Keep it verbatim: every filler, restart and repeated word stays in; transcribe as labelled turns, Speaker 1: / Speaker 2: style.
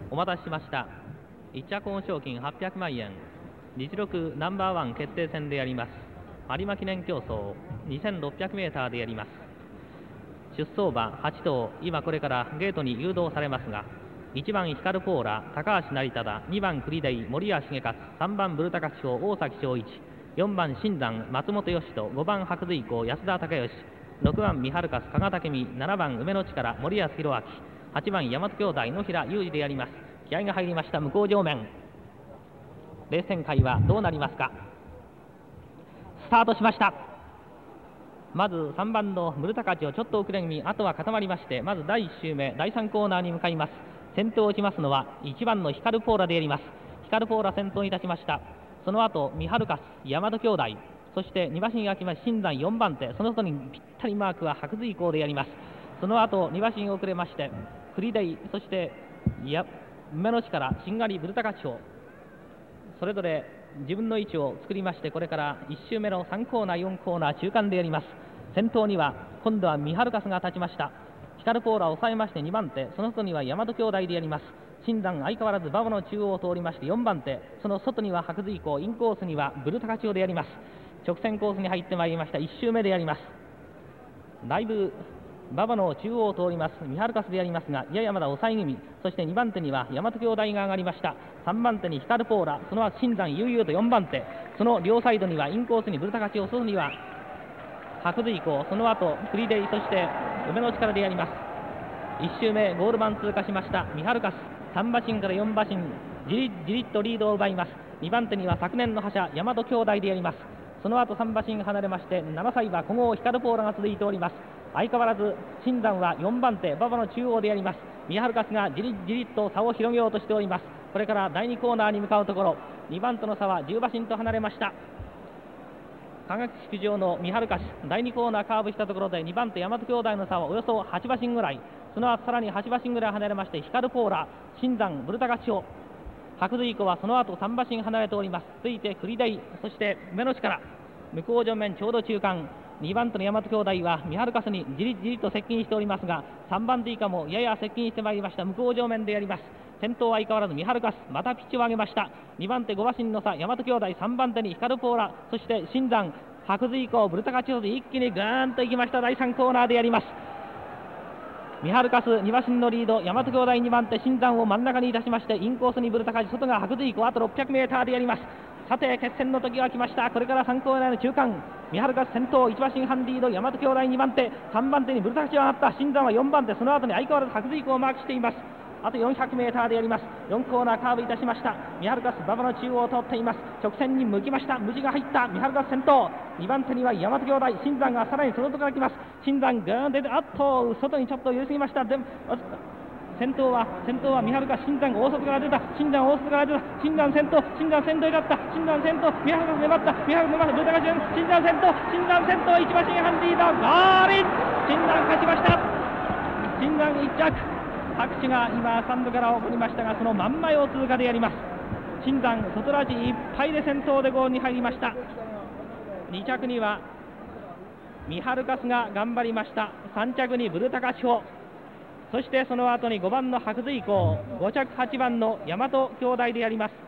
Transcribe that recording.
Speaker 1: お待たせしました。いっ着本賞金はっぴゃくまんえん、実力ナンバーワン決定戦でやります有馬記念競争 にせんろっぴゃくメーターでやります。出走馬はち頭、今これからゲートに誘導されますが、いちばんヒカルポーラ、高橋成忠、にばんクリデイ、森谷重勝、さんばんブルタカキショウ、大崎翔一、よんばん新山、松本義人、ごばん白髄校、安田隆義、ろくばん三春勝、加賀武美、ななばん梅の力、森安弘明、はちばん大和兄弟、野平裕二でやります。気合が入りました。向こう上面レース展開はどうなりますか。スタートしました。まずさんばんのムルタカチをちょっと遅れ気味、あとは固まりまして、まずだいいっ周目だいさんコーナーに向かいます。先頭を打ちますのはいちばんのヒカルポーラでやります。ヒカルポーラ先頭に立ちました。その後三春勝、大和兄弟、そしてに馬身が来まし新山よんばん手、その外にぴったりマークは白髄校でやります。その後に馬身遅れましてクリデイ、そしていや梅の力、しんがりブルタカチョウ、それぞれ自分の位置を作りまして、これからいっ周目のさんコーナーよんコーナー中間でやります。先頭には今度は三春勝が立ちました。ヒカルポーラを抑えましてにばん手、その外には大和兄弟でやります。新山相変わらず馬場の中央を通りましてよんばん手、その外には白髄校、インコースにはブルタカチョウでやります。直線コースに入ってまいりました。いっ周目でやります。だいぶ馬場の中央を通ります三春勝でやりますが、ややまだ抑え気味。そしてにばん手には大和兄弟が上がりました。さんばん手にヒカルポーラ、その後新山悠々とよんばん手、その両サイドにはインコースにブルタカチョウ、外には白髄校、その後クリデイ、そして梅の力でやります。いっ周目ゴール板通過しました三春勝、さん馬身からよん馬身じりじりっとリードを奪います。にばん手には昨年の覇者大和兄弟でやります。その後さん馬身離れましてななさい馬古豪ヒカルポーラが続いております。相変わらず新山はよんばん手馬場の中央でやります。三春勝がじりじりっと差を広げようとしております。これからだいにコーナーに向かうところ、にばんとの差はじゅう馬身と離れました。科学式場の三春勝、だいにコーナーカーブしたところでにばん手大和兄弟の差はおよそはち馬身ぐらい、その後さらにはち馬身ぐらい離れましてヒカルポーラ、新山、ブルタカチョウ、白髄湖はその後さん馬身離れております。続いてクリデイ、そして梅の力、向こう上面ちょうど中間、にばん手の大和兄弟は三春勝にじりじりと接近しておりますが、さんばん手以下もやや接近してまいりました。向こう上面でやります。先頭は相変わらず三春勝、またピッチを上げました。にばん手ご馬身の差大和兄弟、さんばん手にヒカルポーラ、そして新山、白髄湖、ブルタカチョウで一気にぐーんと行きました。だいさんコーナーでやります。三春勝に馬身のリード、大和兄弟にばん手新山を真ん中にいたしまして、インコースにブルタカチ、外が白髄湖、あとろっぴゃくメーターでやります。さて決戦の時が来ました。これからさんコーナーの中間、三春勝先頭いち馬身半リード、大和兄弟にばん手、さんばん手にブルタカチが上がった。新山はよんばん手、その後に相変わらず白髄湖をマークしています。あとよんひゃくメーターでやります。よんコーナーカーブいたしました。三春勝馬場の中央を通っています。直線に向きました。無地が入った三春勝先頭、にばん手には大和兄弟、新山がさらにその外から来ます。新山グーン出て、あっと外にちょっと寄りすぎました。で先頭は先頭は三春勝、新山大外から出た、新山大外から出た、新山先頭、新山先頭になった、新山先頭、三春勝粘った、三春勝粘った、ブルタカチュン、新山先頭、新山先頭、いち馬身半リード、ゴールイン、新山勝ちました。新山いっ着、拍手が今スタンドから起こりましたが、その真ん前を通過でやります。新山外ラジいっぱいで先頭でゴールに入りました。に着には三春勝が頑張りました。さん着にブルタカチョウ、そしてその後にごばんの白髄湖、ご着はちばんの大和兄弟でやります。